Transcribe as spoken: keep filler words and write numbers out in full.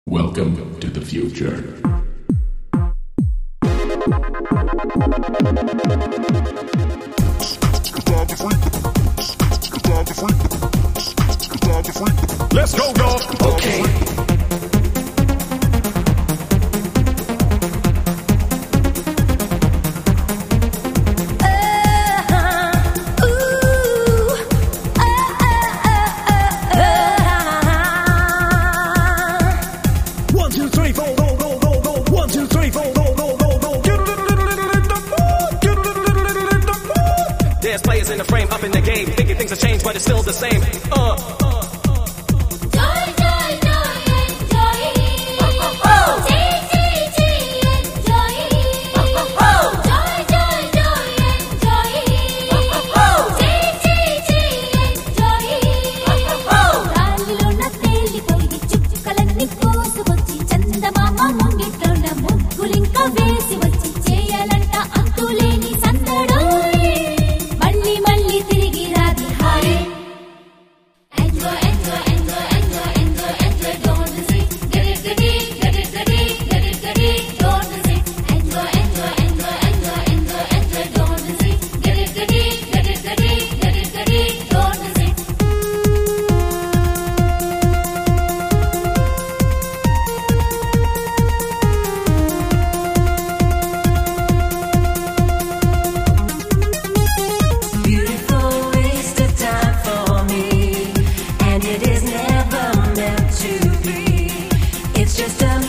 Welcome to the future. Let's go, y'all. Okay. There's players in the frame, up in the game, thinking things have changed, but it's still the same. Uh, uh, uh. Joy, joy, joy, enjoy. Oh, oh, oh. Tea, tea, tea, enjoy. Oh, oh, oh. Joy, joy, joy, enjoy. Oh, oh, oh. Tea, tea, tea, enjoy. Oh, oh, oh. గాలిలోన తేలిపోయి చుక్కలన్నీ కోసుకొచ్చి చందమామ ముంగిట్లోన ముగ్గులింక వేసి వచ్చి చేయాలంట అంతులేని సందడోయ్. మళ్ళీ మళ్ళీ తిరిగి రాది హాయ్. Enjoy, enjoy, enjoy, enjoy, enjoy, enjoy, don't miss it. Get it, get it, get it, get it, get it, get it, don't miss it. Enjoy, enjoy, enjoy, enjoy, enjoy, enjoy, don't miss it. Get it, get it, get it, get it, get it, get it, don't miss it. Beautiful waste of time for me, and it is never meant to be. It's just a